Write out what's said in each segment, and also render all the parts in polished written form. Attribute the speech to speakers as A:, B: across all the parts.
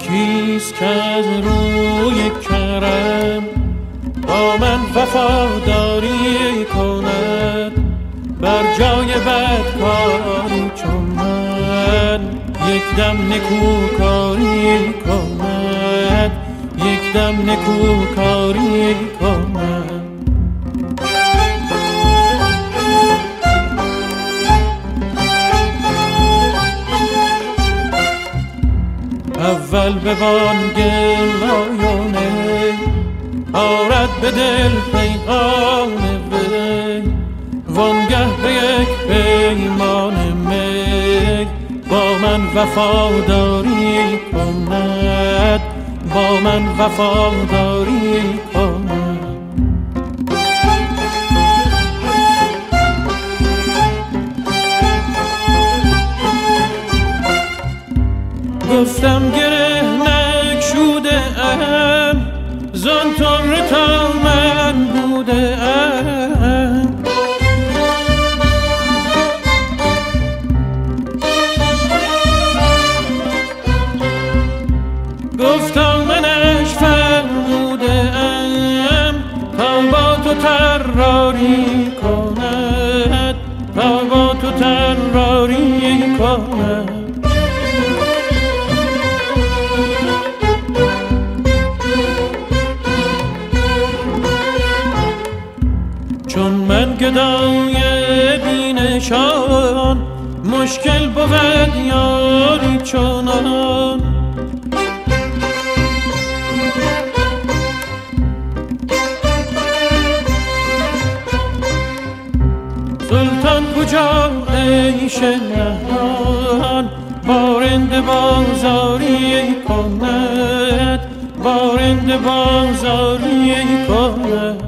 A: کیست که از روی کرم با من وفاداری کند، بر جای بدکاری چون من یک دم نکوکاری کند، یک دم نکوکاری کند. اول به بانگ لایانه آرد به دل پیغام وی، وانگه به یک پیمان می با من وفاداری کند، با من وفاداری کند. گفتم گره نگشوده ام، زان طره تا من بوده ام. گفتم منش فرموده ام، تا با تو طراری کند، تا با تو طراری کند. چون من گدای بینشان، مشکل بود یاری چنان. سلطان کجا عیش نهان، بارنده بازاری کند، بارنده بازاری کند.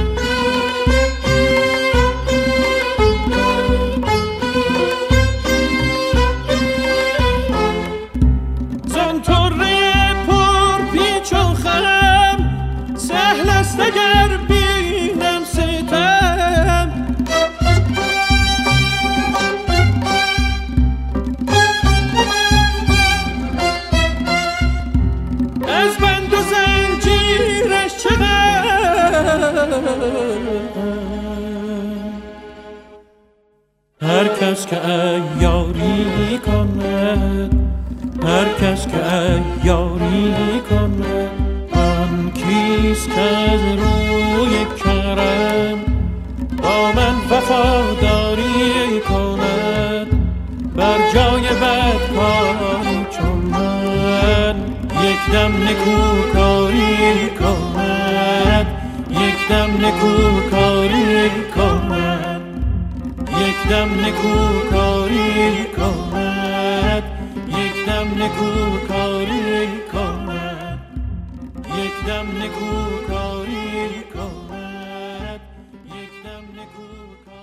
A: اگر بینم ستم، از بند و زنجیرش چقدر. هر کس که عیاری کند، هر کس که عیاری کند، آن کیست که از روی کرم با من وفاداری کند، بر جای بدکاری چون من یک دم نکوکاری کند، یک دم نکوکاری کند، یک دم نکوکاری کند، یک دم نکوکاری کند، یک دم نکوکاری کند، یک دم نکوکاری.